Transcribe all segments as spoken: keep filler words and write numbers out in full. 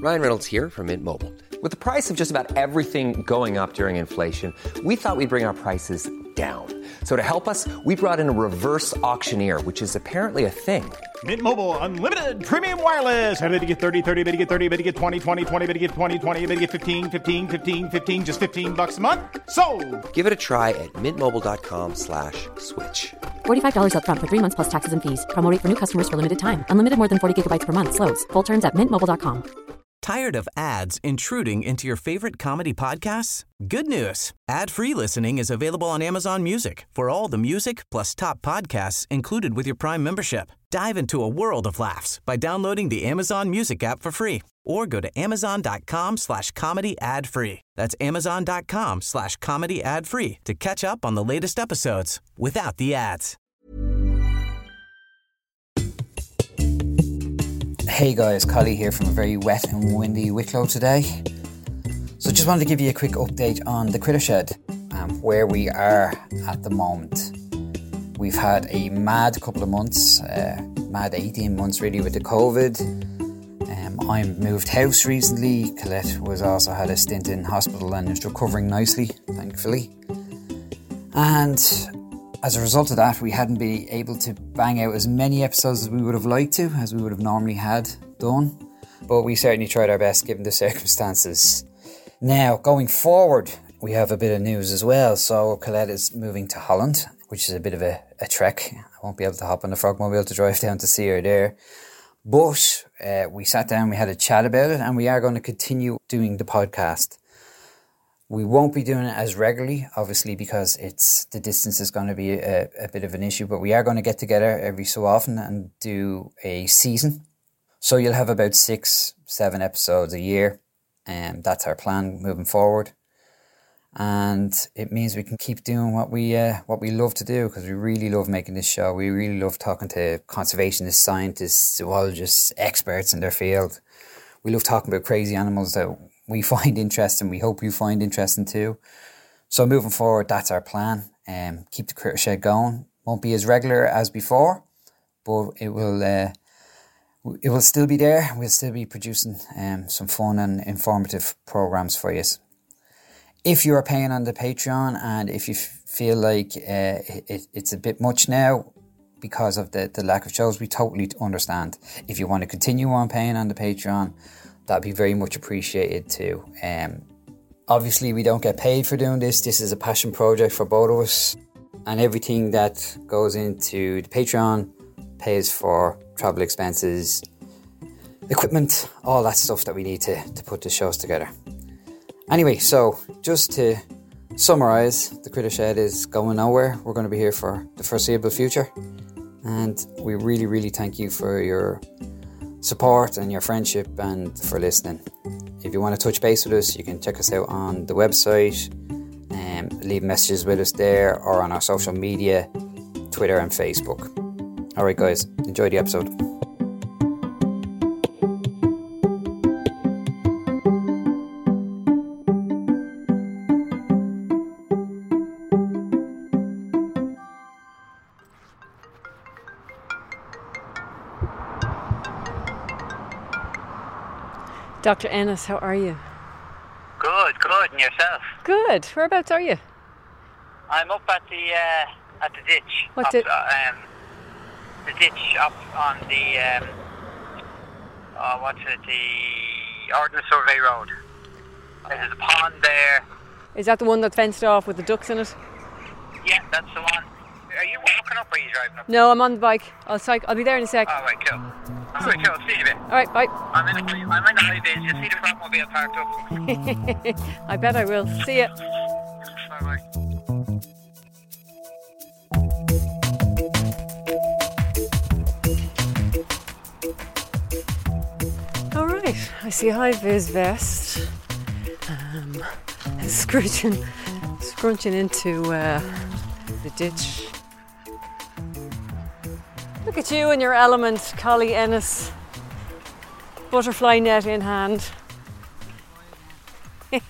Ryan Reynolds here from Mint Mobile. With the price of just about everything going up during inflation, we thought we'd bring our prices down. So to help us, we brought in a reverse auctioneer, which is apparently a thing. Mint Mobile Unlimited Premium Wireless. How to get thirty, thirty, how to get thirty, how to get twenty, twenty, twenty, how to get twenty, twenty, how to get fifteen, fifteen, fifteen, fifteen, just fifteen bucks a month? Sold! Give it a try at mintmobile.com slash switch. forty-five dollars up front for three months plus taxes and fees. Promo rate for new customers for limited time. Unlimited more than forty gigabytes per month. Slows full terms at mint mobile dot com. Tired of ads intruding into your favorite comedy podcasts? Good news. Ad-free listening is available on Amazon Music for all the music plus top podcasts included with your Prime membership. Dive into a world of laughs by downloading the Amazon Music app for free or go to amazon.com slash comedy ad free. That's amazon.com slash comedy ad free to catch up on the latest episodes without the ads. Hey guys, Collie here from a very wet and windy Wicklow today. So just wanted to give you a quick update on the Critter Shed and where we are at the moment. We've had a mad couple of months, uh, mad eighteen months really with the COVID. Um, I moved house recently. Colette was also had a stint in hospital and is recovering nicely, thankfully. And as a result of that, we hadn't been able to bang out as many episodes as we would have liked to, as we would have normally had done. But we certainly tried our best given the circumstances. Now, going forward, we have a bit of news as well. So Colette is moving to Holland, which is a bit of a, a trek. I won't be able to hop on the Frogmobile to drive down to see her there. But uh, we sat down, we had a chat about it, and we are going to continue doing the podcast. We won't be doing it as regularly, obviously, because it's the distance is going to be a, a bit of an issue. But we are going to get together every so often and do a season. So you'll have about six, seven episodes a year. And that's our plan moving forward. And it means we can keep doing what we uh, what we love to do, because we really love making this show. We really love talking to conservationists, scientists, zoologists, experts in their field. We love talking about crazy animals that we find interesting. We hope you find interesting too. So moving forward, that's our plan. Um, keep the Critter Shed going. Won't be as regular as before, but it will uh, it will still be there. We'll still be producing um, some fun and informative programs for you. If you're paying on the Patreon and if you f- feel like uh, it, it's a bit much now because of the, the lack of shows, we totally understand. If you want to continue on paying on the Patreon, that'd be very much appreciated too. Um, obviously, we don't get paid for doing this. This is a passion project for both of us. And everything that goes into the Patreon pays for travel expenses, equipment, all that stuff that we need to, to put the shows together. Anyway, so just to summarise, the Critter Shed is going nowhere. We're going to be here for the foreseeable future. And we really, really thank you for your support and your friendship and for listening. If you want to touch base with us, you can check us out on the website and leave messages with us there or on our social media, Twitter and Facebook. Alright guys, enjoy the episode. Doctor Ennis, how are you? Good, good, and yourself? Good. Whereabouts are you? I'm up at the uh, at the ditch. What up, di- uh, um, the ditch up on the um, oh, what's it? The Ordnance Survey Road. There's a pond there. Is that the one that's fenced off with the ducks in it? Yeah, that's the one. Are you walking up or are you driving up? No, I'm on the bike. I'll cycle. I'll be there in a sec. Oh, right, cool. All right, cool. See you in a bit. All right, bye. I'm in the I'm in the high vis. You see the Frogmobile parked up? I bet I will. See ya. Bye bye. All right. I see a high vis vest. Um, scrunching, scrunching into uh, the ditch. Look at you in your element, Collie Ennis. Butterfly net in hand. How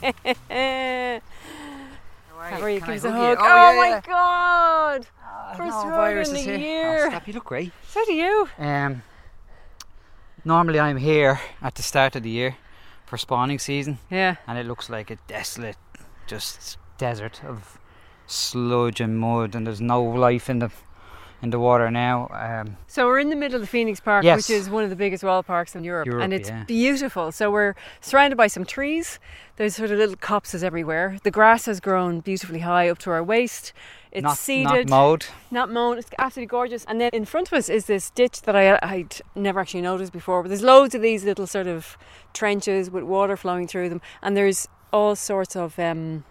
are you? Give us a hug. Oh, Oh, yeah, my yeah. God! Uh, First no, hug virus in is the here. year. Oh, stop, you look great. So do you. Um, normally I'm here at the start of the year for spawning season. Yeah. And it looks like a desolate, just desert of sludge and mud, and there's no life in the in the water now. Um, so we're in the middle of the Phoenix Park, yes. which is one of the biggest wild parks in Europe, Europe and it's yeah. beautiful. So we're surrounded by some trees. There's sort of little copses everywhere. The grass has grown beautifully high up to our waist. It's not, seeded, not mowed. Not mown. It's absolutely gorgeous. And then in front of us is this ditch that I, I'd never actually noticed before. But there's loads of these little sort of trenches with water flowing through them, and there's all sorts of um,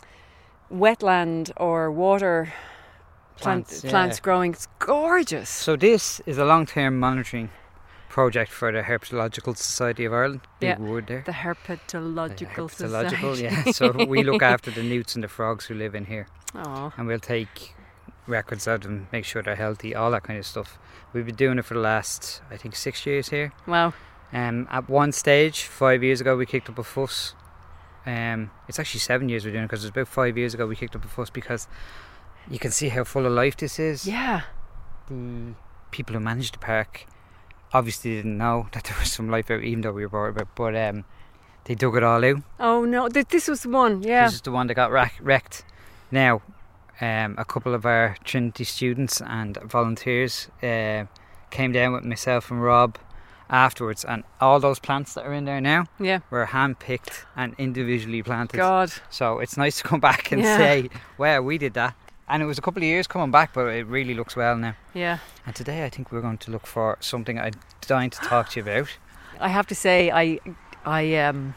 wetland or water plant, plants, plants yeah. growing. It's gorgeous. So this is a long-term monitoring project for the Herpetological Society of Ireland. Big Yeah. word there. The Herpetological The herpetological, Society. yeah. So we look after the newts and the frogs who live in here, Oh, and we'll take records of them, make sure they're healthy, all that kind of stuff. We've been doing it for the last, I think, six years here. wow. Um, at one stage, five years ago, we kicked up a fuss. Um, it's actually seven years we're doing it, because it was about five years ago we kicked up a fuss because you can see how full of life this is. Yeah. The people who managed the park obviously didn't know that there was some life out, even though we were bored about it, but um, they dug it all out. Oh no, Th- this was the one. Yeah. This is the one that got rack- wrecked. Now, um, a couple of our Trinity students and volunteers uh, came down with myself and Rob afterwards, and all those plants that are in there now Yeah. were hand-picked and individually planted. God. So it's nice to come back and Yeah. say, wow, we did that. And it was a couple of years coming back, but it really looks well now. Yeah. And today I think we're going to look for something I'm dying to talk to you about. I have to say, I, I, um,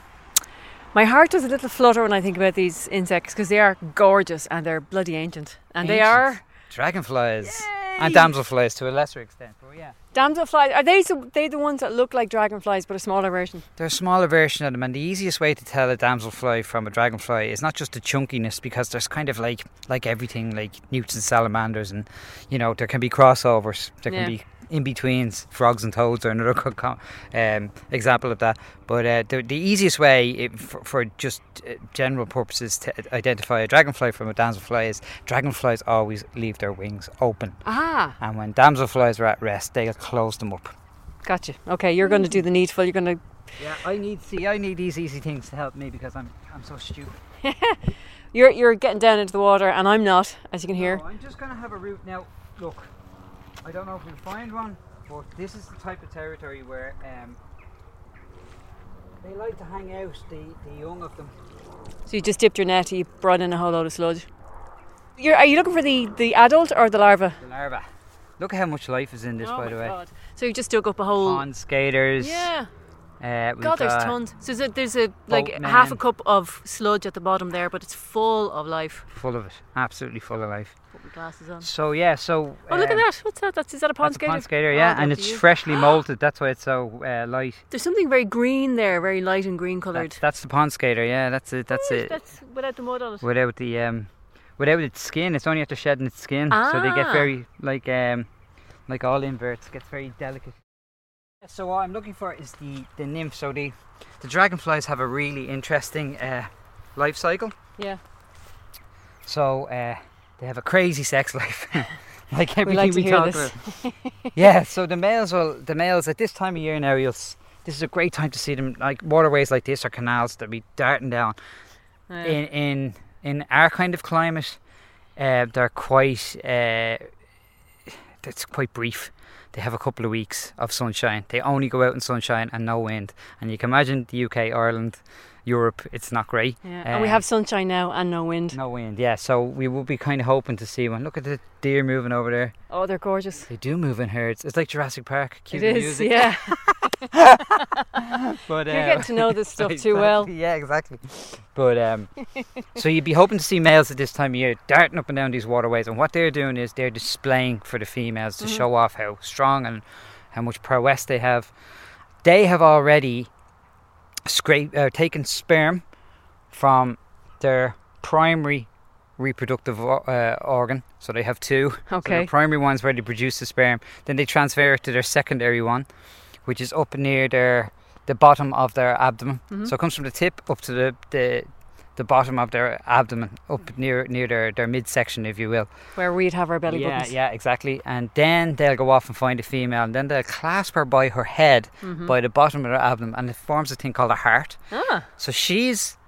my heart does a little flutter when I think about these insects, because they are gorgeous and they're bloody ancient, and they Ancient. are Dragonflies. Yay! And damselflies to a lesser extent, but yeah. damselflies. Are they so, they the ones that look like dragonflies but a smaller version? They're a smaller version of them, and the easiest way to tell a damselfly from a dragonfly is not just the chunkiness, because there's kind of like like everything, like newts and salamanders, and you know, there can be crossovers, there can Yeah. be in-betweens. Frogs and toads are another co- co- um, example of that. But uh, the, the easiest way it, for, for just uh, general purposes to identify a dragonfly from a damselfly is dragonflies always leave their wings open, Ah, and when damselflies are at rest, they'll close them up. gotcha. Okay, you're going to do the needful. You're going to. Yeah, I need see I need these easy things to help me, because I'm I'm so stupid. You're you're getting down into the water, and I'm not, as you can hear. No, I'm just going to have a route now. Look, I don't know if we'll find one, but this is the type of territory where um, they like to hang out, the, the young of them. So you just dipped your net. You brought in a whole load of sludge. You're, are you looking for the, the adult or the larva? The larva. Look at how much life is in this, Oh by my the way. God. So you just dug up a whole. Pond skaters. Yeah. Uh, we've God, there's got tons. So there's a, there's a like boatmen. half a cup of sludge at the bottom there, but it's full of life. Full of it. Absolutely full of life. Put my glasses on. So, yeah, so... Oh, look at um, that! What's that? That's is that a pond That's a skater? pond skater, Oh, yeah, they're and it's beautiful. freshly moulted. That's why it's so uh, light. There's something very green there, very light and green coloured. That's, that's the pond skater, yeah, that's it. That's Oh, it. That's without the mud on it. Without the um, without its skin, it's only after shedding its skin, so they get Ah. very like um, like all inverts, gets very delicate. So what I'm looking for is the the nymph. So the the dragonflies have a really interesting uh, life cycle. Yeah. So uh, they have a crazy sex life, like We everything like to we hear talk this. about. Yeah. So the males will the males at this time of year now, you'll s- this is a great time to see them. Like waterways like this or canals, they'll be darting down. Yeah. In in in our kind of climate, uh, they're quite uh, it's quite brief. They have a couple of weeks of sunshine. They only go out in sunshine and no wind. And you can imagine the U K, Ireland, Europe, it's not great. Yeah. And we have sunshine now and no wind. No wind, yeah. So we would be kind of hoping to see one. Look at the deer moving over there. Oh, they're gorgeous. They do move in herds. It's like Jurassic Park. Cue It the is, music. yeah. But, You're uh, getting to know this stuff too exactly, well. Yeah, exactly. But um, so you'd be hoping to see males at this time of year darting up and down these waterways, and what they're doing is they're displaying for the females to Mm-hmm. show off how strong and how much prowess they have. They have already scrape uh, taken sperm from their primary reproductive uh, organ, so they have two. So Okay. the primary one's where they produce the sperm, then they transfer it to their secondary one, which is up near their the bottom of their abdomen. Mm-hmm. So it comes from the tip up to the the, the bottom of their abdomen, up near near their, their midsection, if you will. Where we'd have our belly Yeah, buttons. yeah, exactly. And then they'll go off and find a female, and then they'll clasp her by her head, Mm-hmm. by the bottom of her abdomen, and it forms a thing called a heart. Ah, So she's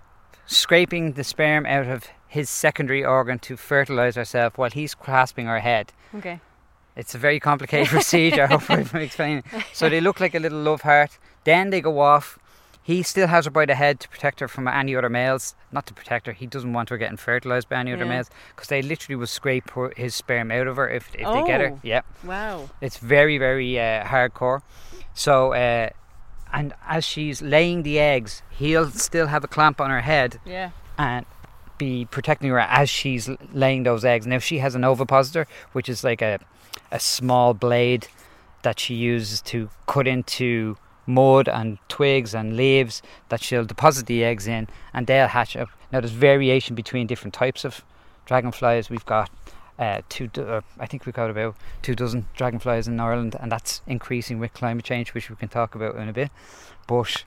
scraping the sperm out of his secondary organ to fertilise herself while he's clasping her head. okay. It's a very complicated procedure. I hope I'm explaining. So they look like a little love heart. Then they go off. He still has her by the head to protect her from any other males. Not to protect her. He doesn't want her getting fertilised by any other Yeah. males, because they literally will scrape her, his sperm out of her if, if they get her. Oh. Yeah. Wow. It's very, very uh, hardcore. So, uh, and as she's laying the eggs, he'll still have a clamp on her head Yeah. and be protecting her as she's l- laying those eggs. Now, she has an ovipositor, which is like a, a small blade that she uses to cut into mud and twigs and leaves that she'll deposit the eggs in, and they'll hatch up. Now, there's variation between different types of dragonflies. We've got uh, two, do- uh, I think we've got about two dozen dragonflies in Ireland, and that's increasing with climate change, which we can talk about in a bit. But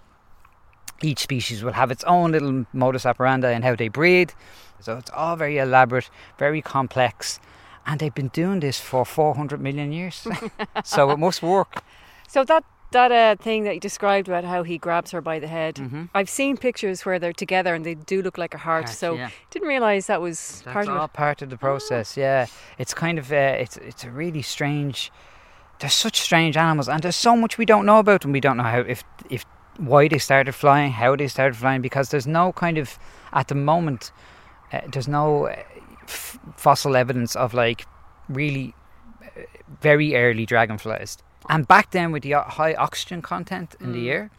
each species will have its own little modus operandi and how they breed. So it's all very elaborate, very complex, and they've been doing this for four hundred million years. So it must work. So that that uh, thing that you described about how he grabs her by the head, Mhm. I've seen pictures where they're together and they do look like a heart. Heart, so yeah. didn't realise that was That's part all of it. part of the process. Yeah, it's kind of uh, it's it's a really strange. They're such strange animals, and there's so much we don't know about them. We don't know how if if why they started flying, how they started flying, because there's no kind of at the moment uh, there's no uh, f- fossil evidence of like really uh, very early dragonflies. And back then, with the o- high oxygen content in the air,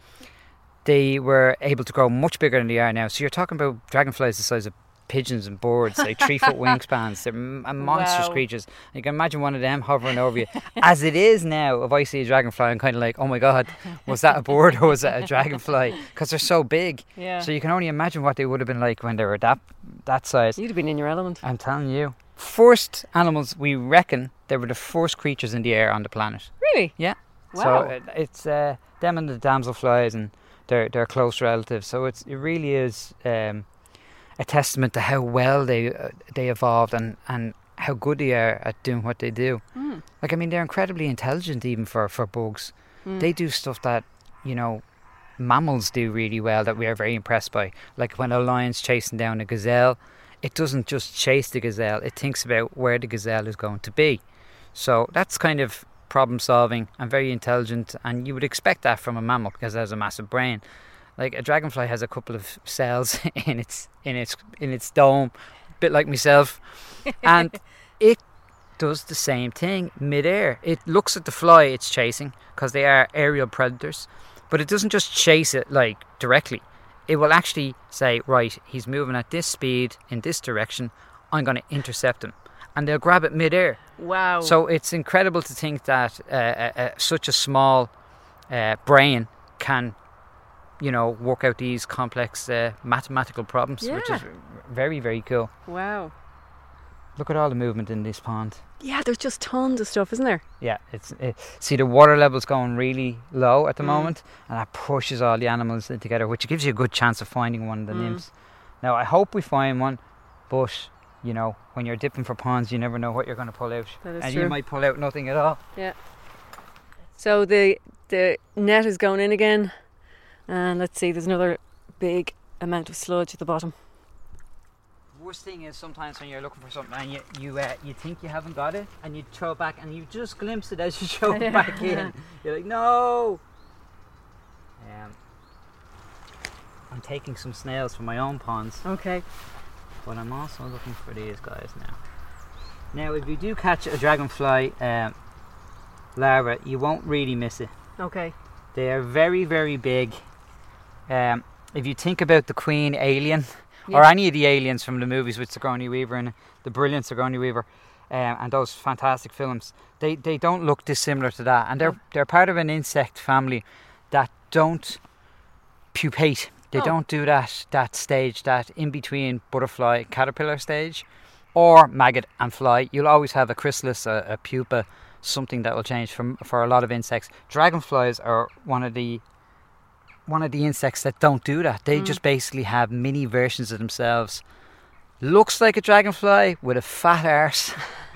they were able to grow much bigger than they are now. So you're talking about dragonflies the size of pigeons and birds, like three foot wingspans. They're m- monstrous Wow. creatures. You can imagine one of them hovering over you. As it is now, if I see a dragonfly, I'm kind of like, oh my God, was that a bird or was that a dragonfly? Because they're so big. Yeah. So you can only imagine what they would have been like when they were that that size. You'd have been in your element. I'm telling you. First animals, we reckon they were the first creatures in the air on the planet. Really? Yeah. Wow. So it, it's uh, them and the damselflies and their their close relatives. So it's it really is um, a testament to how well they uh, they evolved and, and how good they are at doing what they do. Mm. Like, I mean, they're incredibly intelligent even for, for bugs. Mm. They do stuff that, you know, mammals do really well that we are very impressed by. Like when a lion's chasing down a gazelle, it doesn't just chase the gazelle, it thinks about where the gazelle is going to be. So that's kind of problem solving and very intelligent, and you would expect that from a mammal because it has a massive brain. Like a dragonfly has a couple of cells in its in its in its dome, a bit like myself, and it does the same thing mid-air. It looks at the fly it's chasing because they are aerial predators, but it doesn't just chase it like directly. It will actually say, right, he's moving at this speed in this direction, I'm going to intercept him, and they'll grab it mid-air. Wow. So it's incredible to think that uh, uh, uh, such a small uh, brain can, you know, work out these complex uh, mathematical problems, which Yeah. is very, very cool. Wow. Look at all the movement in this pond. Yeah, there's just tons of stuff, isn't there? Yeah, it's it, see the water level's going really low at the Mm. moment, and that pushes all the animals in together, which gives you a good chance of finding one of the Mm. nymphs. Now, I hope we find one, but you know, when you're dipping for ponds, you never know what you're going to pull out, That is and true. you might pull out nothing at all. Yeah. So the the net is going in again, and let's see, there's another big amount of sludge at the bottom. Worst thing is sometimes when you're looking for something and you you uh, you think you haven't got it, and you throw it back, and you just glimpse it as you throw it back in. You're like, no. Um, I'm taking some snails from my own ponds, Okay. but I'm also looking for these guys now. Now, if you do catch a dragonfly um, larva, you won't really miss it. Okay. They are very, very big. Um, if you think about the Queen alien, or Yeah. any of the aliens from the movies with Sigourney Weaver and the brilliant Sigourney Weaver, um, and those fantastic films, they, they don't look dissimilar to that, and they're Oh. they're part of an insect family that don't pupate. They Oh. don't do that that stage, that in between butterfly caterpillar stage, or maggot and fly. You'll always have a chrysalis, a, a pupa, something that will change from for a lot of insects. Dragonflies are one of the one of the insects that don't do that. They mm. just basically have mini versions of themselves. Looks like a dragonfly with a fat arse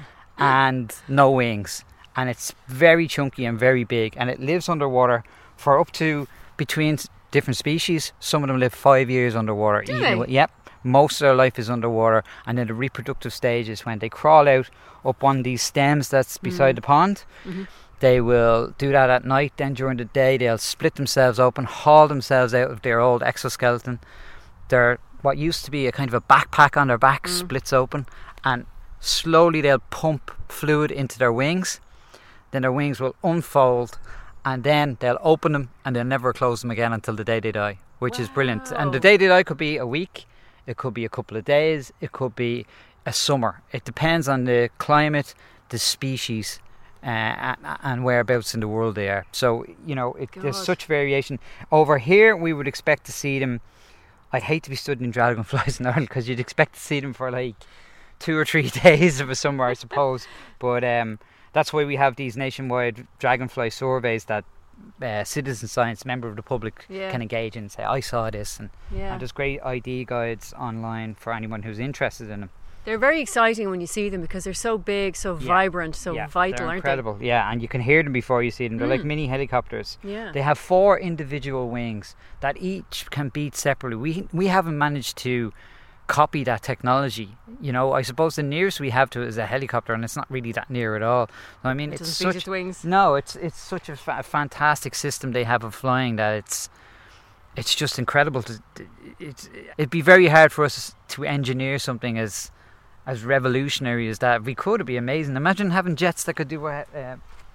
and no wings. And it's very chunky and very big. And it lives underwater for up to between different species. Some of them live five years underwater. Do they? Yep. Most of their life is underwater. And then the reproductive stage is when they crawl out up on these stems that's beside mm. the pond. Mm-hmm. They will do that at night. Then during the day they'll split themselves open, haul themselves out of their old exoskeleton. Their what used to be a kind of a backpack on their back mm. splits open, and slowly they'll pump fluid into their wings. Then their wings will unfold, and then they'll open them and they'll never close them again until the day they die, which wow. is brilliant. And the day they die could be a week, it could be a couple of days, it could be a summer. It depends on the climate, the species, uh, and whereabouts in the world they are. So, you know, it, there's such variation. Over here we would expect to see them. I'd hate to be studying dragonflies in Ireland because you'd expect to see them for like two or three days of a summer, I suppose. But um, that's why we have these nationwide dragonfly surveys that uh, citizen science, member of the public, yeah. can engage in and say, I saw this. And, yeah. and there's great I D guides online for anyone who's interested in them. They're very exciting when you see them because they're so big, so yeah. vibrant, so yeah, vital, they're aren't incredible. they? Yeah, and you can hear them before you see them. They're mm. like mini helicopters. Yeah. They have four individual wings that each can beat separately. We we haven't managed to copy that technology. You know, I suppose the nearest we have to it is a helicopter, and it's not really that near at all. I mean, it it's such its wings. No, it's it's such a fa- fantastic system they have of flying that it's it's just incredible. To it's it'd be very hard for us to engineer something as as revolutionary as that. If we could, it'd be amazing. Imagine having jets that could do uh, uh,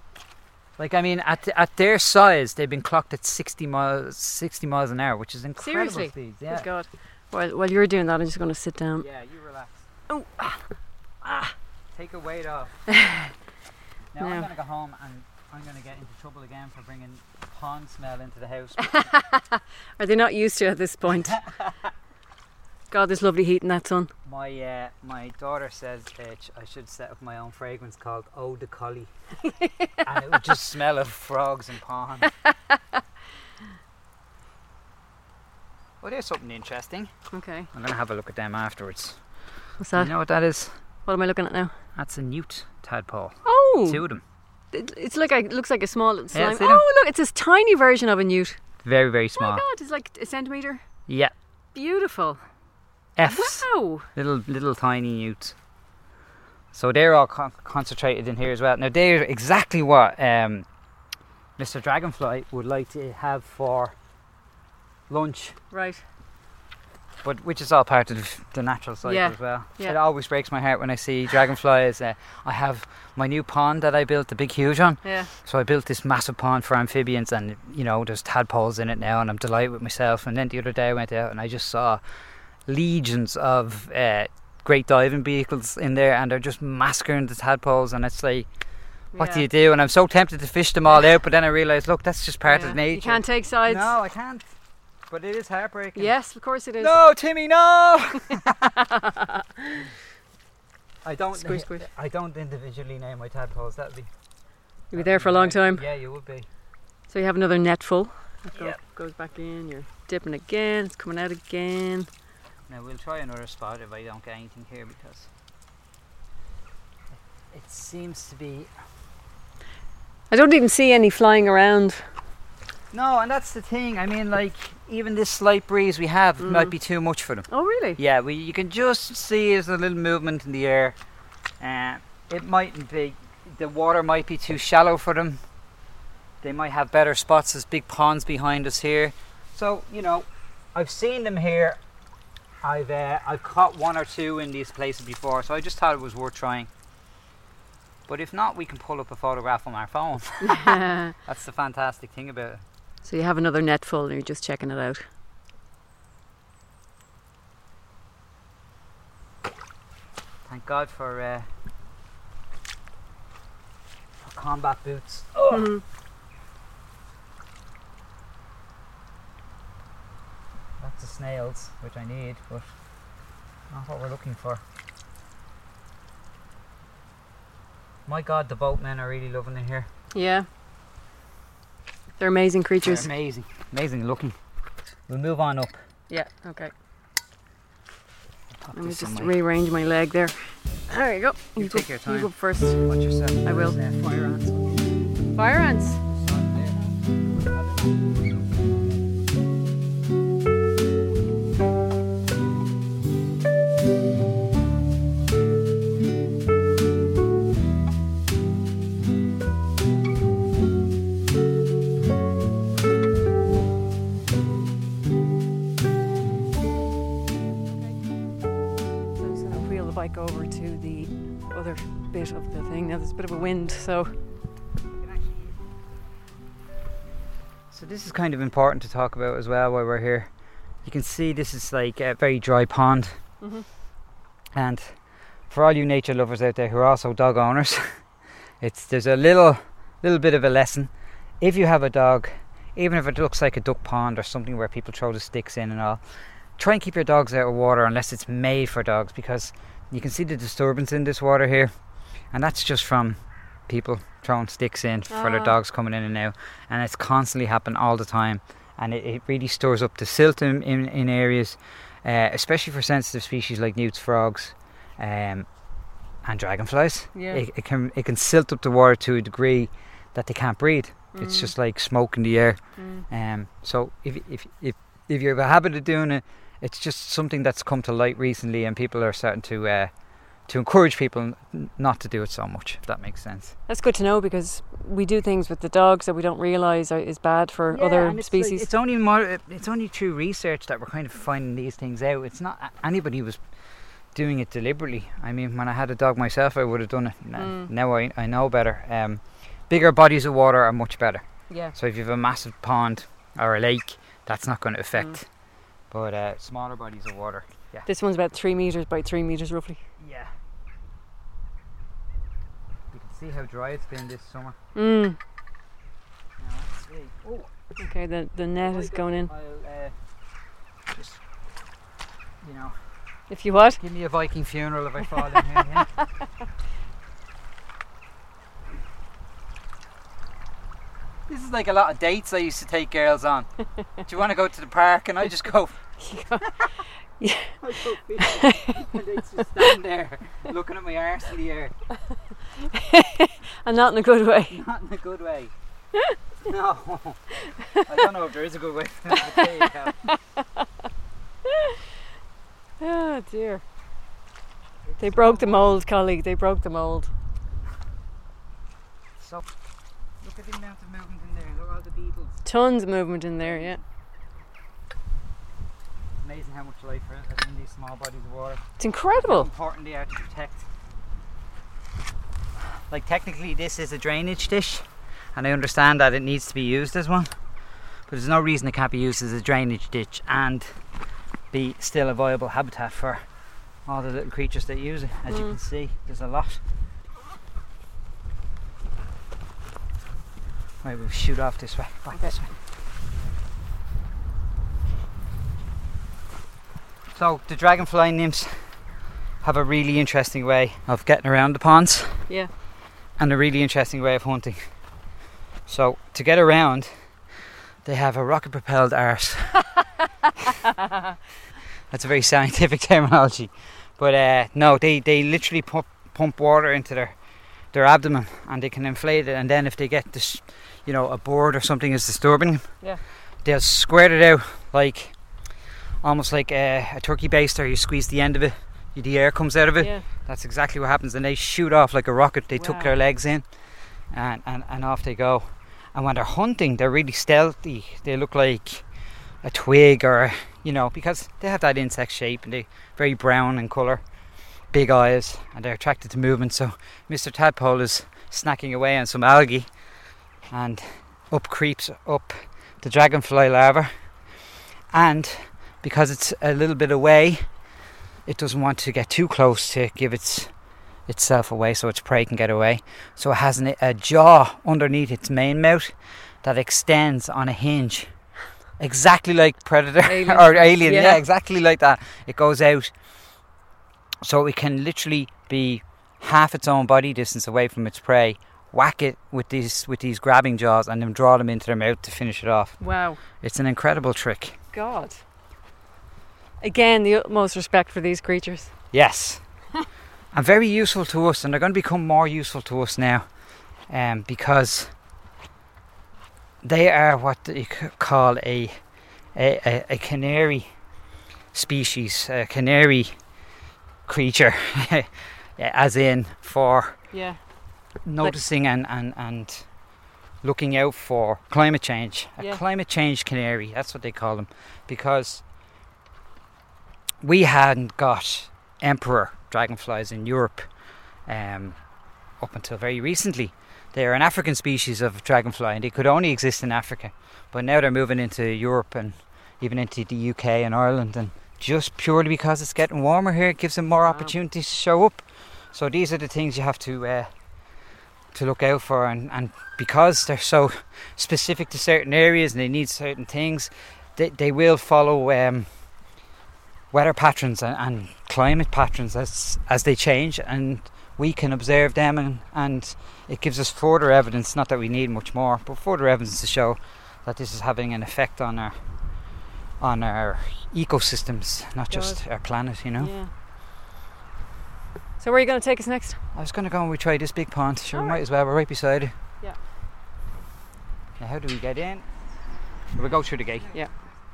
like I mean at at their size they've been clocked at sixty miles sixty miles an hour, which is incredible. Seriously? Speeds. Yeah. Good God. While while you're doing that, I'm just going to sit down. Yeah, you relax. Oh, ah, ah. Take a weight off. Now no. I'm going to go home and I'm going to get into trouble again for bringing pond smell into the house. Are they not used to it at this point? God, there's lovely heat in that sun. My uh, my daughter says uh, I should set up my own fragrance called Eau de Collie, and it would just smell of frogs and ponds. Well, there's something interesting. Okay. I'm going to have a look at them afterwards. What's that? You know what that is? What am I looking at now? That's a newt tadpole. Oh! Two of them. It, it's like a, it looks like a small little slime. Yeah, oh, them? look, it's this tiny version of a newt. Very, very small. Oh my God, it's like a centimetre. Yeah. Beautiful. F's. Wow. Little, little tiny newts. So they're all con- concentrated in here as well. Now they're exactly what um, Mister Dragonfly would like to have for lunch. Right. But which is all part of the natural cycle yeah. as well. Yeah. It always breaks my heart when I see dragonflies. Uh, I have my new pond that I built, the big huge one. Yeah. So I built this massive pond for amphibians, and you know there's tadpoles in it now, and I'm delighted with myself. And then the other day I went out and I just saw legions of uh, great diving vehicles in there, and they're just massacring the tadpoles. And it's like, what yeah. do you do? And I'm so tempted to fish them all out, but then I realised, look, that's just part yeah. of nature. You can't take sides. No, I can't. But it is heartbreaking. Yes, of course it is. No, Timmy, no! I don't. Squish, squish. I don't individually name my tadpoles. That'd be. You'll be there for a long time. Yeah, you would be. So you have another net full. That Yeah. Goes back in. You're dipping again. It's coming out again. Now we'll try another spot if I don't get anything here, because it, it seems to be. I don't even see any flying around. No, and that's the thing. I mean, like, even this slight breeze we have Mm. might be too much for them. Oh, really? Yeah, we you can just see there's a little movement in the air. Uh, it mightn't be. The water might be too shallow for them. They might have better spots. There's big ponds behind us here. So, you know, I've seen them here. I've uh, I've caught one or two in these places before, so I just thought it was worth trying. But if not, we can pull up a photograph on our phone. That's the fantastic thing about it. So you have another net full and you're just checking it out. Thank God for, uh, for combat boots. Oh. Mm-hmm. Lots of snails, which I need, but not what we're looking for. My God, the boatmen are really loving it here. Yeah. They're amazing creatures. They're amazing, amazing looking. We'll move on up. Yeah, okay. Pop Let me this in just my- rearrange my leg there. There you go. You go, take your time. You go first. Watch yourself. I will. There's, uh, fire ants. Fire ants. Bike over to the other bit of the thing. Now there's a bit of a wind, so So this is kind of important to talk about as well while we're here. You can see this is like a very dry pond. mm-hmm. And for all you nature lovers out there who are also dog owners, it's there's a little little bit of a lesson. If you have a dog, even if it looks like a duck pond or something where people throw the sticks in and all, try and keep your dogs out of water unless it's made for dogs, because you can see the disturbance in this water here, and that's just from people throwing sticks in for their Ah. dogs coming in and out, and it's constantly happening all the time, and it, it really stores up the silt in, in, in areas, uh, especially for sensitive species like newts, frogs, um, and dragonflies. Yeah. It, it can it can silt up the water to a degree that they can't breathe. It's Mm. just like smoke in the air. Mm. Um, so if if if if you have a habit of doing it, it's just something that's come to light recently, and people are starting to uh, to encourage people n- not to do it so much, if that makes sense. That's good to know, because we do things with the dogs that we don't realise are, is bad for other and it's species. like- it's only more, it's only through research that we're kind of finding these things out. It's not a- anybody was doing it deliberately. I mean, when I had a dog myself, I would have done it. N- Mm. Now I, I know better. Um, bigger bodies of water are much better. Yeah. So if you have a massive pond or a lake, that's not going to affect. Mm. But uh, smaller bodies of water, yeah. This one's about three metres by three metres roughly. Yeah. You can see how dry it's been this summer. Mm. Now let's see. Oh, Okay, the, the net is going in. I'll uh, just, you know, If you what? give me a Viking funeral if I fall in here. Yeah? This is like a lot of dates I used to take girls on. Do you want to go to the park? And I just go. Yeah. I go fishing, and they just stand there looking at my arse in the air. And not in a good way. Not in a good way. No. I don't know if there is a good way for them to say it. Oh dear. They broke the mould, colleague. They broke the mould. So, look at the amount of movement in there. Look at all the beetles. Tons of movement in there, yeah. Amazing how much life is in these small bodies of water. It's How incredible. important they are to protect. Like, technically this is a drainage dish, and I understand that it needs to be used as one, but there's no reason it can't be used as a drainage ditch and be still a viable habitat for all the little creatures that use it. As you Mm. can see, there's a lot. Right, we'll shoot off this way, back Okay. this way. So the dragonfly nymphs have a really interesting way of getting around the ponds, Yeah. and a really interesting way of hunting. So to get around, they have a rocket propelled arse. That's a very scientific terminology, but uh, no, they, they literally pump, pump water into their their abdomen, and they can inflate it, and then if they get this, you know, a bird or something is disturbing them, Yeah. they'll squirt it out like almost like a, a turkey baster. You squeeze the end of it, the air comes out of it. Yeah. That's exactly what happens, and they shoot off like a rocket. They tuck Wow. their legs in, and, and, and off they go. And when they're hunting, they're really stealthy. They look like a twig, or, you know, because they have that insect shape, and they're very brown in colour, big eyes, and they're attracted to movement. So Mister Tadpole is snacking away on some algae, and up creeps up the dragonfly larva, and because it's a little bit away, it doesn't want to get too close to give its itself away so its prey can get away. So it has an, a jaw underneath its main mouth that extends on a hinge, exactly like Predator Alien. or Alien. Yeah. Yeah. exactly like that. It goes out, so it can literally be half its own body distance away from its prey, whack it with these with these grabbing jaws, and then draw them into their mouth to finish it off. Wow. It's an incredible trick. God. Again, the utmost respect for these creatures. Yes. And very useful to us, and they're going to become more useful to us now, um, because they are what you call a, a, a canary species, a canary creature, as in for Yeah. noticing like, and, and, and looking out for climate change. A yeah. climate change canary, that's what they call them, because we hadn't got emperor dragonflies in Europe um, up until very recently. They're an African species of dragonfly and they could only exist in Africa, but now they're moving into Europe and even into the U K and Ireland, and just purely because it's getting warmer here, it gives them more wow. opportunities to show up. So these are the things you have to uh, to look out for, and, and because they're so specific to certain areas and they need certain things, they, they will follow um, weather patterns and, and climate patterns as as they change, and we can observe them, and, and it gives us further evidence, not that we need much more, but further evidence to show that this is having an effect on our on our ecosystems, not God. just our planet, you know. Yeah. So where are you going to take us next? I was going to go and we try this big pond. Sure, All we right. might as well. We're right beside it. Yeah. Now, how do we get in? We'll go through the gate. Yeah.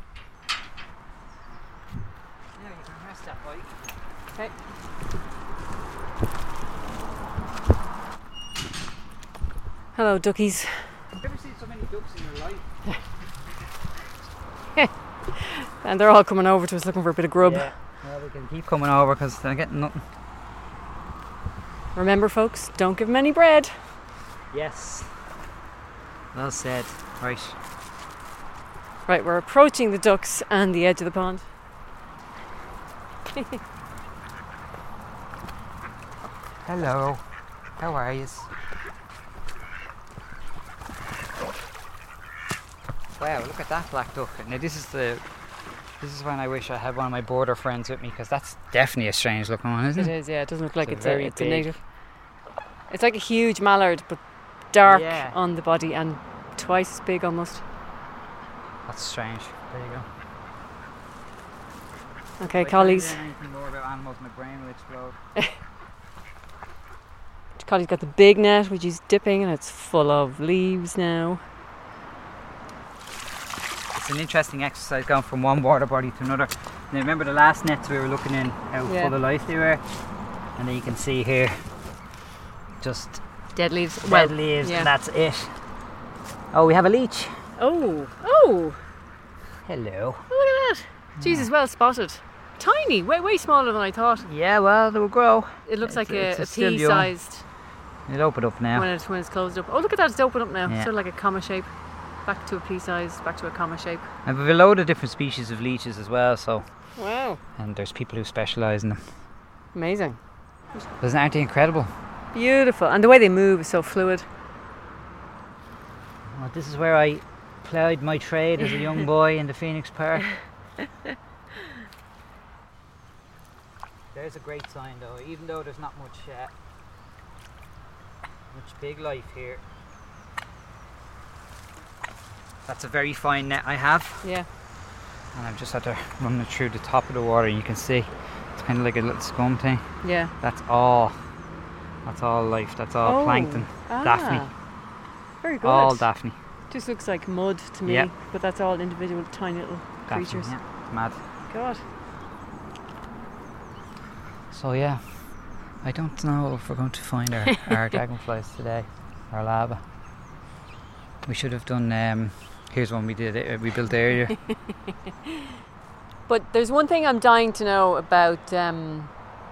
Now you can rest that bike. Okay. Hello, duckies. Have you ever seen so many ducks in your life? And they're all coming over to us looking for a bit of grub. Yeah. Well, they can keep coming over because they're getting nothing. Remember, folks, don't give them any bread. Yes. Well said. Right. Right, we're approaching the ducks and the edge of the pond. Hello. How are you? Wow, look at that black duck. Now this is the this is when I wish I had one of my border friends with me, because that's definitely a strange looking one, isn't it? It is, yeah. It doesn't look like It's it's, a a, very it's a big- native. It's like a huge mallard, but dark Yeah. on the body and twice as big almost. That's strange. There you go. Okay, If I Collie's. find anything more about animals, my brain will explode. Collie's got the big net, which he's dipping, and it's full of leaves now. It's an interesting exercise going from one water body to another. Now remember the last nets we were looking in, how Yeah. full of life they were, and then you can see here just Dead leaves. dead well, leaves, yeah. and that's it. Oh, we have a leech. Oh, oh, Hello. look at that. Jesus, well spotted. Tiny, way, way smaller than I thought. Yeah, well, they will grow. It looks It's- like it's- a, a it's still young. pea-sized It'll open up now. when it's when it's closed up. Oh, look at that! It's open up now. Yeah. Sort of like a comma shape. Back to a pea-size, back to a comma shape. And we've a load of different species of leeches as well, so Wow, and there's people who specialise in them. amazing, Isn't aren't they incredible? beautiful, and the way they move is so fluid. Well, this is where I ploughed my trade as a young boy in the Phoenix Park. There's a great sign though, even though there's not much uh, much big life here. That's a very fine net I have, Yeah, and I've just had to run it through the top of the water, and you can see it's kind of like a little scum thing. yeah. That's all. That's all life. That's all Oh, plankton. ah, Daphne. Very good. All Daphne. Just looks like mud to me, Yeah. but that's all individual tiny little Daphne, creatures. yeah. It's mad. God. So yeah, I don't know if we're going to find our, our dragonflies today, our lava. We should have done. Um, here's one we did. Uh, we built earlier. But there's one thing I'm dying to know about um,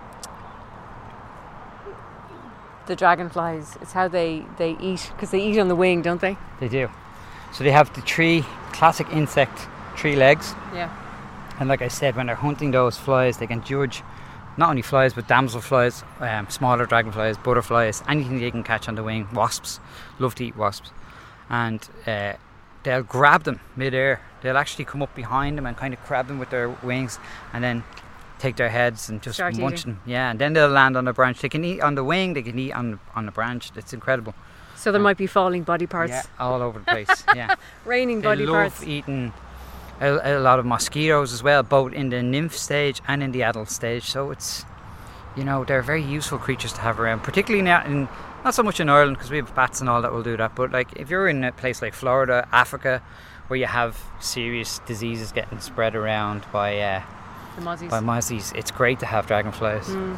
the dragonflies. It's how they, they eat, because they eat on the wing, don't they? They do. So they have the three classic insect three legs, Yeah. and like I said, when they're hunting those flies, they can judge not only flies but damselflies, um, smaller dragonflies, butterflies, anything they can catch on the wing. Wasps, love to eat wasps, and uh, they'll grab them mid-air. They'll actually come up behind them and kind of grab them with their wings, and then take their heads and just Start munch eating. them. Yeah, and then they'll land on the branch. They can eat on the wing. They can eat on on the branch. It's incredible. So there might be falling body parts. Yeah, all over the place. Yeah, Raining they body love parts. eating a, a lot of mosquitoes as well, both in the nymph stage and in the adult stage. So it's, you know, they're very useful creatures to have around, particularly now in, not so much in Ireland because we have bats and all that will do that, but like if you're in a place like Florida, Africa, where you have serious diseases getting spread around by uh, the mozzies. by mozzies, it's great to have dragonflies. Mm.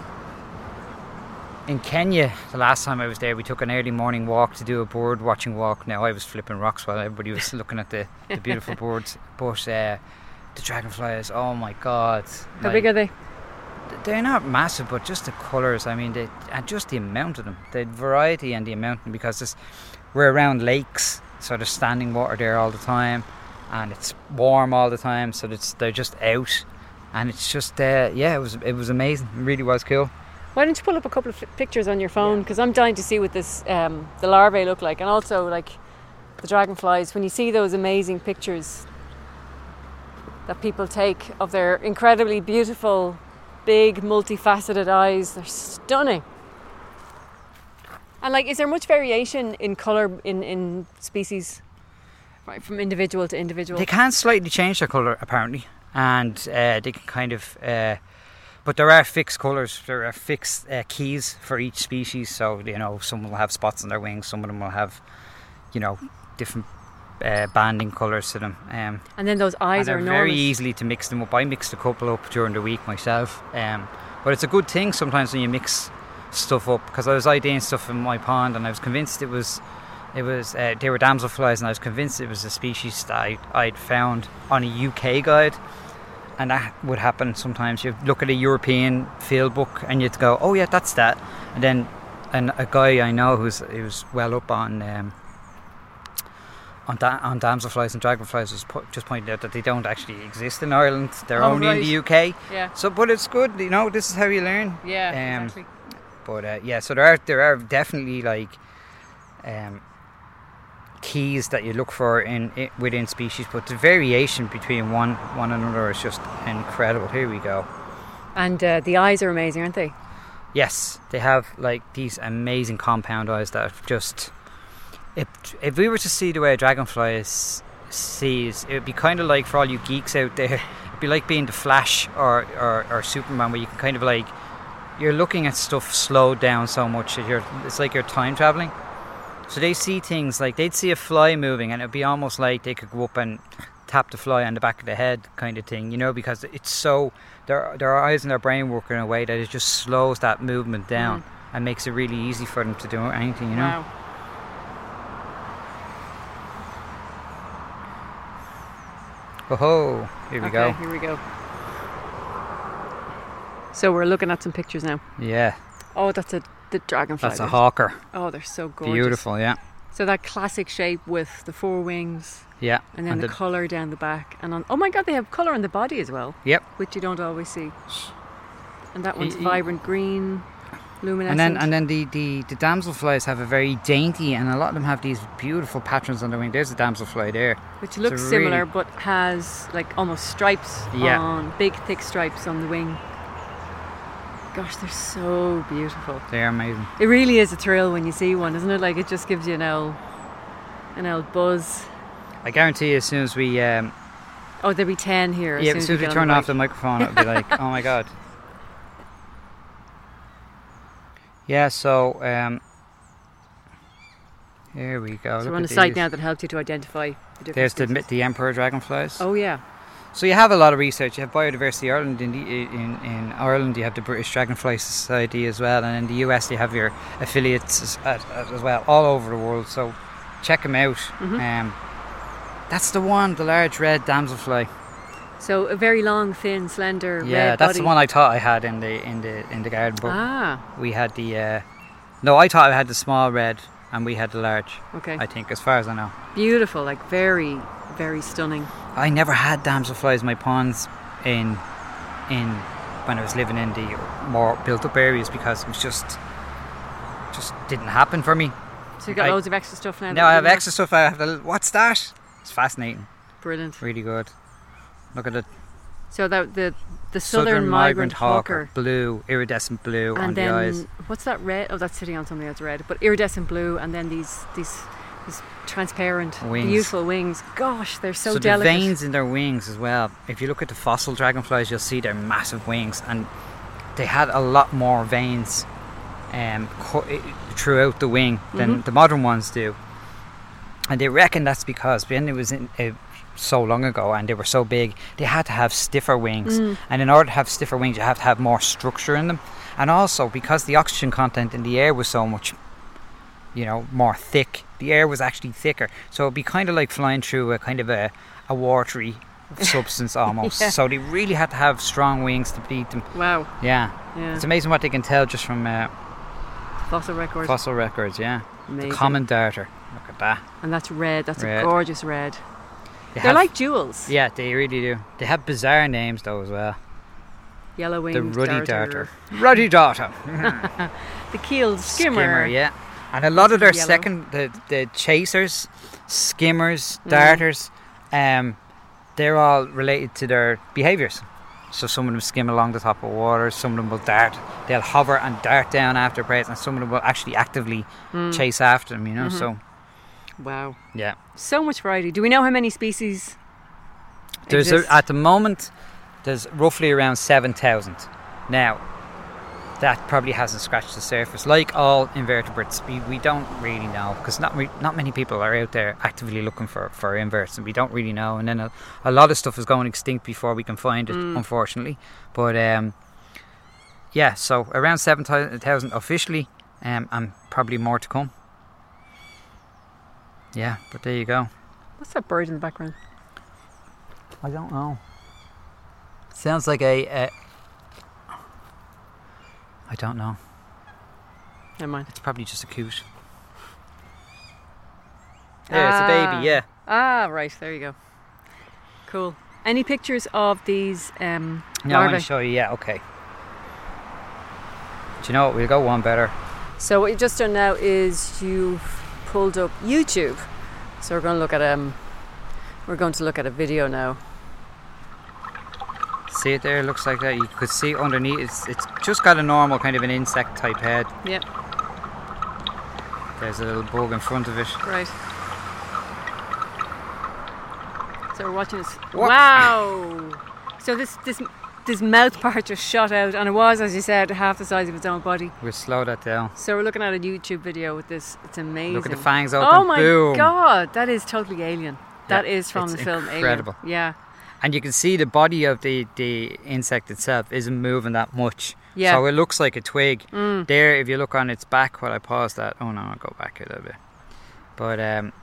In Kenya, the last time I was there, we took an early morning walk to do a bird watching walk. Now I was flipping rocks while everybody was looking at the, the beautiful birds, but uh, the dragonflies, oh my god. How like, big are they? They're not massive, but just the colours, I mean, they, and just the amount of them, the variety and the amount, because this, we're around lakes, so there's standing water there all the time, and it's warm all the time, so it's, they're just out, and it's just, uh, yeah, it was it was amazing, it really was cool. Why don't you pull up a couple of f- pictures on your phone, because I'm dying to see what this um, the larvae look like, and also like the dragonflies, when you see those amazing pictures that people take of their incredibly beautiful big multifaceted eyes, they're stunning. And like, is there much variation in colour in, in species, right, from individual to individual? They can slightly change their colour apparently, and uh, they can kind of uh, but there are fixed colours, there are fixed uh, keys for each species, so you know, some will have spots on their wings, some of them will have, you know, different Uh, banding colours to them, um, and then those eyes and are they're very enormous. easily to mix them up. I mixed a couple up during the week myself, um, but it's a good thing sometimes when you mix stuff up, because I was IDing stuff in my pond and I was convinced it was it was uh, they were damselflies, and I was convinced it was a species that I, I'd found on a U K guide, and that would happen sometimes. You look at a European field book and you'd go, oh yeah, that's that, and then and a guy I know who's who's well up on um, On, da- on damselflies and dragonflies was po- just pointed out that they don't actually exist in Ireland. They're Oh, only right. in the U K. Yeah. So, but it's good, you know. This is how you learn. Yeah, Um, exactly. But uh, yeah, so there are there are definitely like um, keys that you look for in, in within species, but the variation between one one another is just incredible. Here we go. And uh, the eyes are amazing, aren't they? Yes, they have like these amazing compound eyes that are just. If, if we were to see the way a dragonfly is, sees, it would be kind of like, for all you geeks out there, it'd be like being the Flash or, or, or Superman, where you can kind of like, you're looking at stuff slowed down so much that you're, it's like you're time travelling. So they see things like, they'd see a fly moving and it'd be almost like they could go up and tap the fly on the back of the head kind of thing, you know, because it's so, their, their eyes and their brain work in a way that it just slows that movement down mm. and makes it really easy for them to do anything, you know. Wow. Oh, here we okay, go. Here we go. So we're looking at some pictures now. Yeah. Oh, that's a the dragonfly. That's a hawker. Oh, they're so gorgeous. Beautiful, yeah. So that classic shape with the four wings. Yeah. And then and the, the colour down the back. And on, oh my God, they have colour on the body as well. Yep. Which you don't always see. And that one's Y- y- vibrant green, luminescent. And then and then the, the, the damselflies have a very dainty, and a lot of them have these beautiful patterns on their wing. There's a damselfly there. Which looks a similar, really- but has like almost stripes Yeah. on, big thick stripes on the wing. Gosh, they're so beautiful. They are amazing. It really is a thrill when you see one, isn't it? Like, it just gives you an old, an old buzz. I guarantee you, as soon as we um, Oh, there'll be ten here. yeah, as soon as we get on turn the off the bike. microphone, it'll be like, oh my God. Yeah, so um, here we go. So Look we're on a at site these. now that helps you to identify the different There's the species. the emperor dragonflies. Oh yeah. So you have a lot of research. You have Biodiversity Ireland in, the, in in Ireland. You have the British Dragonfly Society as well, and in the U S you have your affiliates as, as, as well, all over the world. So check them out. Mm-hmm. Um, that's the one, the large red damselfly. So a very long, thin, slender, Yeah, red that's body. the one I thought I had in the in the in the garden. But Ah, we had the uh, no, I thought I had the small red, and we had the large. okay. I think, as far as I know. Beautiful, like very, very stunning. I never had damselflies in my ponds in in when I was living in the more built up areas, because it was just just didn't happen for me. So you got I- loads of extra stuff now. that Now I you have didn't extra stuff. I have the, what's that? It's fascinating. Brilliant. Really good. Look at it. So that the the southern, migrant, hawker. Blue, iridescent blue on And the then eyes. what's that red? Oh, that's sitting on something that's red. But iridescent blue, and then these these These transparent, Wings. beautiful wings. Gosh, they're so, So delicate. the veins in their wings as well. If you look at the fossil dragonflies, you'll see their massive wings, and they had a lot more veins um, co- throughout the wing than Mm-hmm. the modern ones do. And they reckon that's because when it was in, uh, so long ago and they were so big, they had to have stiffer wings. Mm. And in order to have stiffer wings, you have to have more structure in them. And also because the oxygen content in the air was so much, you know, more thick, the air was actually thicker. So it'd be kind of like flying through a kind of a, a watery substance almost. Yeah. So they really had to have strong wings to beat them. Wow. Yeah. Yeah. It's amazing what they can tell just from uh, Fossil record. fossil records, yeah. Amazing. The common darter. Look at that. And that's red. That's Red. a gorgeous red. They They're have- like jewels. Yeah, they really do. They have bizarre names though as well. Yellow winged The ruddy darter. darter. Ruddy darter. The keeled skimmer. yeah. And a lot of their Yellow. second, the, the chasers, skimmers, Mm. darters, um, they're all related to their behaviours. So some of them skim along the top of water, some of them will dart, they'll hover and dart down after prey, and some of them will actually actively Mm. chase after them, you know, Mm-hmm. so Wow. yeah. So much variety. Do we know how many species There's a, exist? at the moment, there's roughly around seven thousand. Now, that probably hasn't scratched the surface. Like all invertebrates, we, we don't really know, because not re- not many people are out there actively looking for, for inverts, and we don't really know. And then a, a lot of stuff is going extinct before we can find it, Mm. unfortunately. But um, yeah, so around seven thousand officially, um, and probably more to come. Yeah, but there you go. What's that bird in the background? I don't know. Sounds like a. Uh, I don't know. Never mind. It's probably just a coot. There, it's a baby. Yeah. Ah, right. There you go. Cool. Any pictures of these um, No, I want larvae? to show you. Yeah. Okay. Do you know what? We'll go one better. So what you've just done now is you've pulled up YouTube. So we're going to look at um, we're going to look at a video now. See it there? It looks like that. You could see underneath. It's it's just got a normal kind of an insect type head. Yep. There's a little bug in front of it. Right. So we're watching this. What? Wow. So this this this mouth part just shot out, and it was, as you said, half the size of its own body. We'll slow that down. So we're looking at a YouTube video with this. It's amazing. Look at the fangs open. Oh my Boom. god, that is totally alien. That Yeah, is from it's the film incredible. Alien. Yeah. And you can see the body of the, the insect itself isn't moving that much. Yeah. So it looks like a twig. Mm. There, if you look on its back, while I pause that. Oh no, I'll go back a little bit. But um,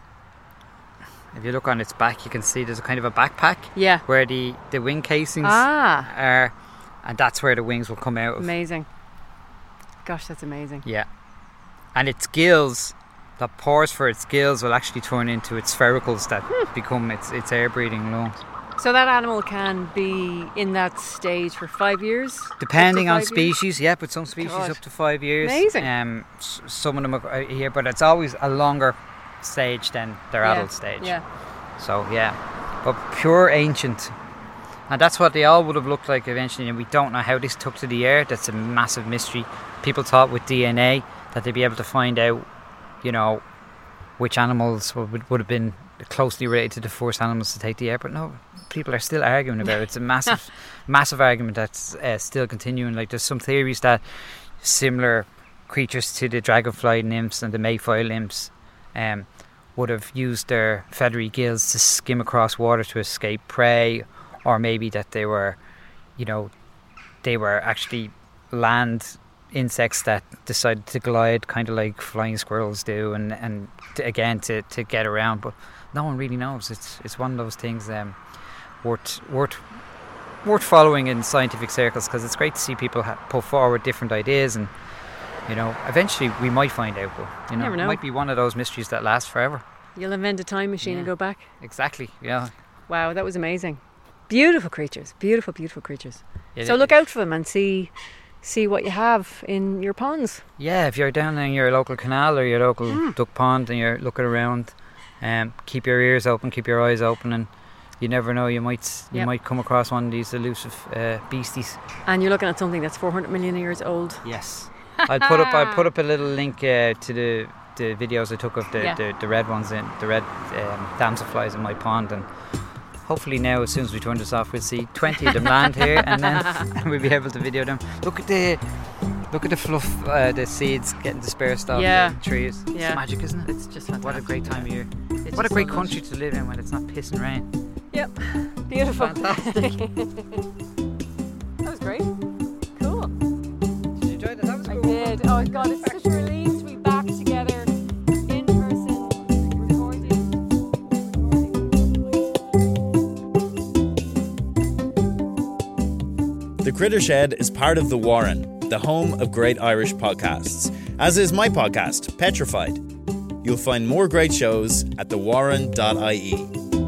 if you look on its back, you can see there's a kind of a backpack Yeah. where the, the wing casings Ah. are. And that's where the wings will come out of. Amazing. Gosh, that's amazing. Yeah. And its gills, the pores for its gills will actually turn into its sphericals that Hmm. become its, its air-breathing lungs. So that animal can be in that stage for five years? Depending Up on to five years? species, yeah, but some species God. up to five years. Amazing. Um, s- some of them are out here, but it's always a longer stage than their Yeah, adult stage. Yeah. So yeah, but pure ancient, and that's what they all would have looked like eventually. And we don't know how this took to the air. That's a massive mystery. People thought with D N A that they'd be able to find out, you know, which animals would would have been closely related to the first animals to take the air, but no. People are still arguing about it. It's a massive, massive argument that's uh, still continuing. Like there's some theories that similar creatures to the dragonfly nymphs and the mayfly nymphs um, would have used their feathery gills to skim across water to escape prey, or maybe that they were, you know, they were actually land insects that decided to glide, kind of like flying squirrels do, and and to, again to, to get around. But no one really knows. It's it's one of those things. Um, worth worth worth following in scientific circles, because it's great to see people ha- put forward different ideas, and you know eventually we might find out, but you know, Never know. it might be one of those mysteries that lasts forever. You'll invent a time machine and Yeah. go back. Exactly. Yeah. Wow, that was amazing. Beautiful creatures. Beautiful, beautiful creatures. Yeah, So look out for them and see see what you have in your ponds. Yeah, if you're down in your local canal or your local Hmm. duck pond and you're looking around, um, keep your ears open, keep your eyes open, and you never know, you might you Yep. might come across one of these elusive uh, beasties. And you're looking at something that's four hundred million years old. Yes. I'll put up I'll put up a little link uh, to the the videos I took of the, Yeah. the, the red ones in the red um, damselflies in my pond, and hopefully now as soon as we turn this off we'll see twenty of them land here, and then we'll be able to video them. Look at the look at the fluff, uh, the seeds getting dispersed off Yeah. the trees. Yeah. It's magic, isn't it? It's just fantastic. What a great time of year. It's What a just great so country to live in when it's not pissing rain. Yep. Beautiful. Fantastic. That was great. Cool. Did you enjoy that? That was I cool. did. Oh God, it's such a relief to be back together in person, recording. The Critter Shed is part of The Warren, the home of great Irish podcasts, as is my podcast, Petrified. You'll find more great shows at the warren dot I E.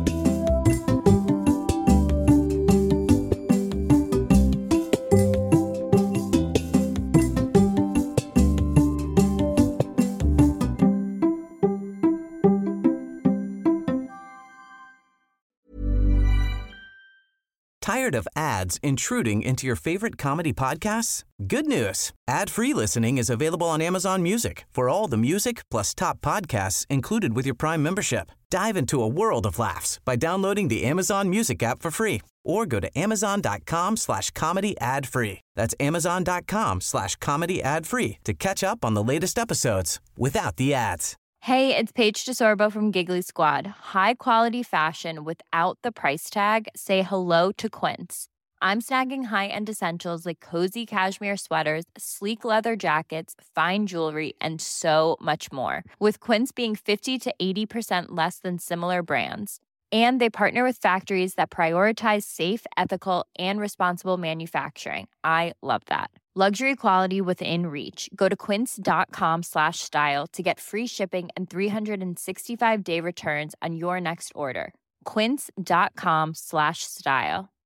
Tired of ads intruding into your favorite comedy podcasts? Good news. Ad-free listening is available on Amazon Music for all the music plus top podcasts included with your Prime membership. Dive into a world of laughs by downloading the Amazon Music app for free or go to amazon.com slash comedy ad free. That's amazon.com slash comedy ad free to catch up on the latest episodes without the ads. Hey, it's Paige DeSorbo from Giggly Squad. High quality fashion without the price tag. Say hello to Quince. I'm snagging high-end essentials like cozy cashmere sweaters, sleek leather jackets, fine jewelry, and so much more. With Quince being fifty to eighty percent less than similar brands. And they partner with factories that prioritize safe, ethical, and responsible manufacturing. I love that. Luxury quality within reach. Go to quince.com slash style to get free shipping and three sixty-five day returns on your next order. Quince.com slash style.